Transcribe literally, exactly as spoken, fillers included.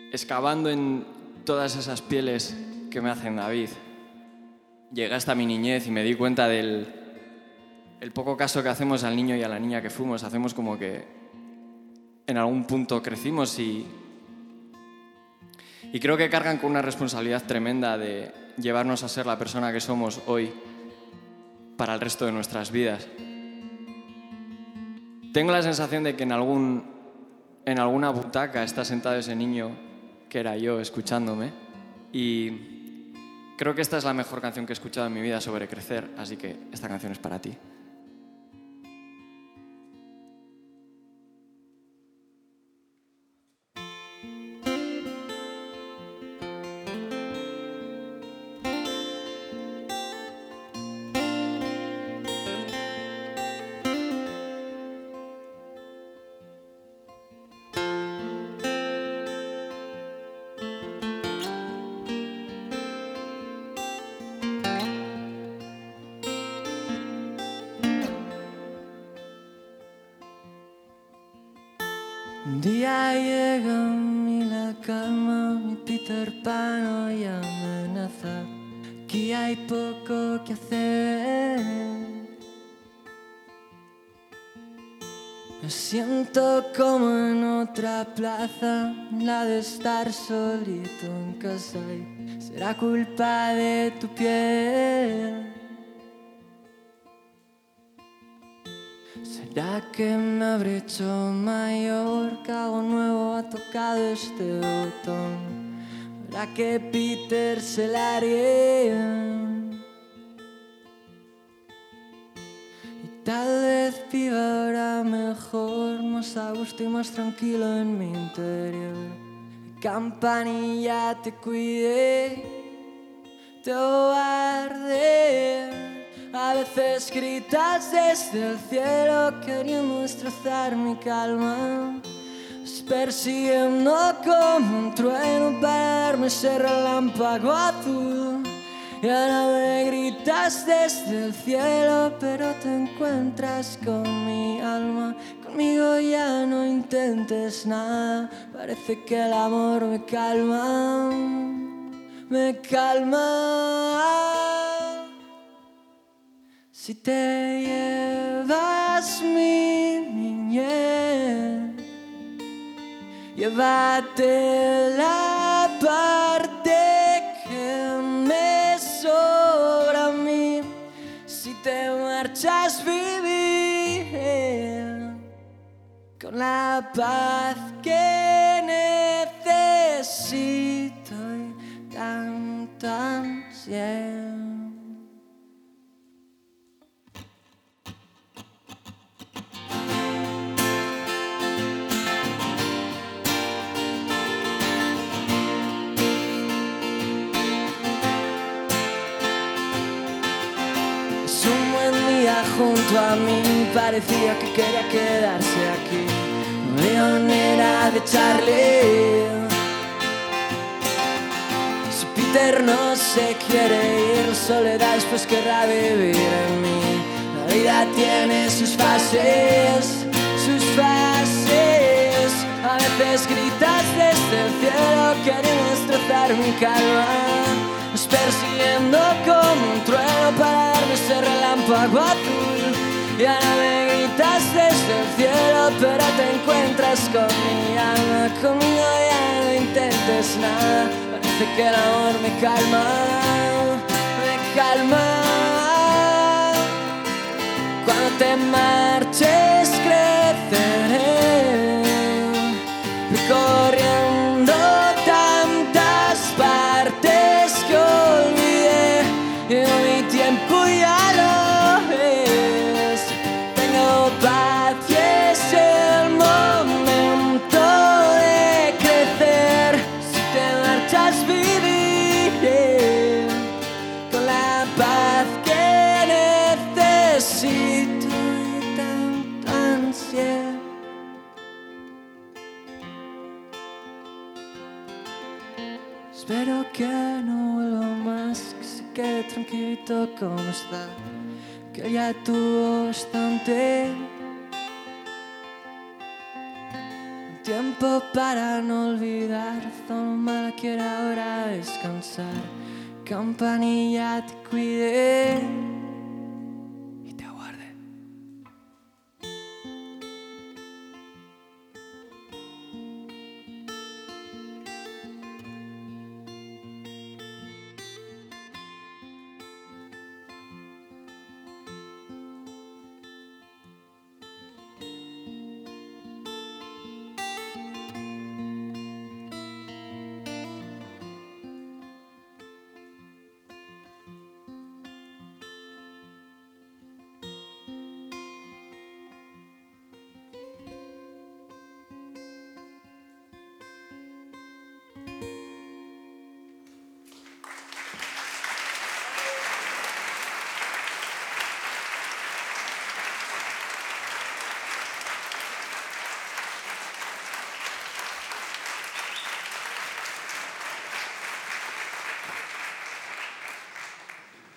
excavando en todas esas pieles que me hacen David, llegué hasta mi niñez y me di cuenta del el poco caso que hacemos al niño y a la niña que fuimos. Hacemos como que en algún punto crecimos y, y creo que cargan con una responsabilidad tremenda de llevarnos a ser la persona que somos hoy para el resto de nuestras vidas. Tengo la sensación de que en, algún, en alguna butaca está sentado ese niño que era yo escuchándome y creo que esta es la mejor canción que he escuchado en mi vida sobre crecer, así que esta canción es para ti. Un día llega a mí la calma, mi Peter Pan hoy amenaza. Aquí hay poco que hacer. Me siento como en otra plaza, la de estar solito en casa. Y será culpa de tu piel. ¿Será que me habré hecho mayor, que algo nuevo ha tocado este botón? ¿Será que Peter se largue? Y tal vez viva ahora mejor, más a gusto y más tranquilo en mi interior. Campanilla, te cuidé, te guardé. A veces gritas desde el cielo queriendo destrozar mi calma, persiguiendo como un trueno para darme ese relámpago azul. Y ahora me gritas desde el cielo, pero te encuentras con mi alma. Conmigo ya no intentes nada, parece que el amor me calma, me calma. Si te llevas mi niñez, llévate la parte que me sobra a mí. Si te marchas, vivir con la paz que necesito y tanta ansiedad. Junto a mí parecía que quería quedarse aquí. No había manera de echarle. Si Peter no se quiere ir, soledad después querrá vivir en mí. La vida tiene sus fases, sus fases. A veces gritas desde el cielo queriendo destrozar mi calma, persiguiendo como un trueno para darme ese relámpago azul. Y ahora me gritas desde el cielo, pero te encuentras con mi alma. Conmigo ya no intentes nada, parece que el amor me calma, me calma. Cuando te marches creceré, recorriendo tantas partes que olvidé. Y mi tiempo ya lo ves. Tengo paz y es el momento de crecer. Si te marchas, viviré con la paz que necesito y tanta ansiedad. Espero que no vuelva más, que se quede tranquilito como está, que ya tuvo bastante. tiempo para no olvidar, solo mala quiere ahora descansar. Campanilla, te cuidé.